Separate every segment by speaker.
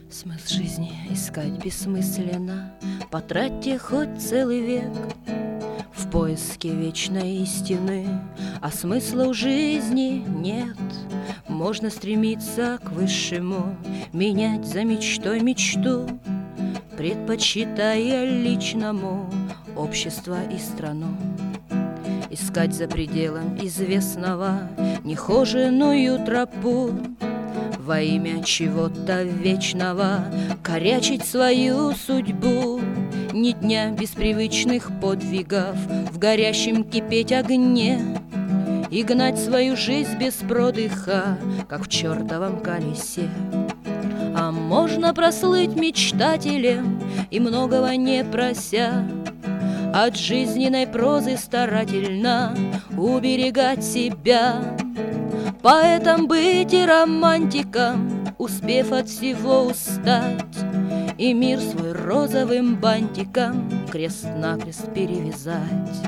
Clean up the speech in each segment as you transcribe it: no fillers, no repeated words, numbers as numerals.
Speaker 1: Смысл жизни искать бессмысленно, потратьте хоть целый век в поиске вечной истины, а смысла у жизни нет. Можно стремиться к высшему, менять за мечтой мечту, предпочитая личному общество и страну. Искать за пределом известного нехоженую тропу, во имя чего-то вечного корячить свою судьбу. Ни дня без привычных подвигов в горящем кипеть огне и гнать свою жизнь без продыха, как в чертовом колесе. А можно прослыть мечтателем и многого не прося, от жизненной прозы старательно уберегать себя. Поэтом быть и романтиком, успев от всего устать, и мир свой розовым бантиком крест-накрест перевязать.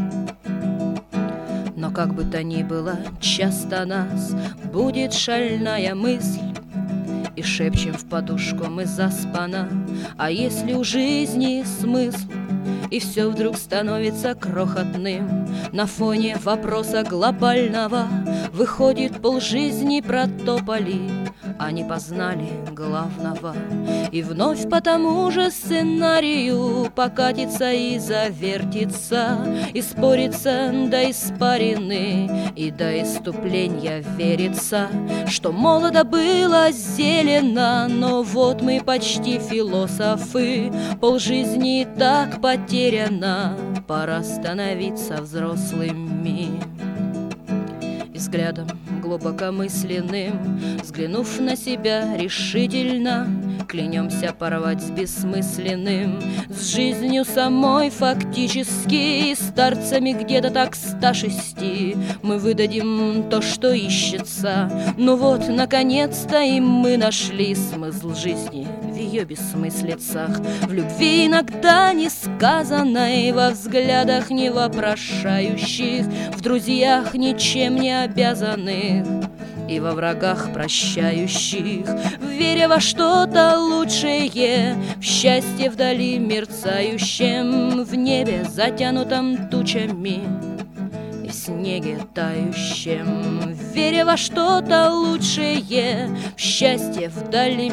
Speaker 1: Но как бы то ни было, часто нас будет шальная мысль, и шепчем в подушку мы заспана: а если у жизни смысл, и все вдруг становится крохотным на фоне вопроса глобального? Выходит, полжизни протопали, а не познали главного. И вновь по тому же сценарию покатится и завертится, и спорится до испарины, и до исступления верится, что молодо было зелено. Но вот мы почти философы, полжизни и так потеряно, пора становиться взрослыми. И взглядом глубокомысленным, взглянув на себя решительно, клянемся порвать с бессмысленным, с жизнью самой фактически. И старцами где-то так 106 мы выдадим то, что ищется. Ну вот, наконец-то и мы нашли смысл жизни в ее бессмыслицах, в любви иногда несказанной, во взглядах не вопрошающих, в друзьях ничем не обязанных и во врагах прощающих, в вере во что-то лучшее, в счастье вдали мерцающем, в небе затянутом тучами и в снеге тающем, в вере во что-то лучшее, в счастье вдали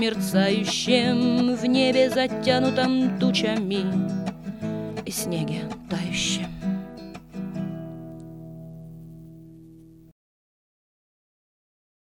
Speaker 1: мерцающем, в небе затянутом тучами и снеге тающем.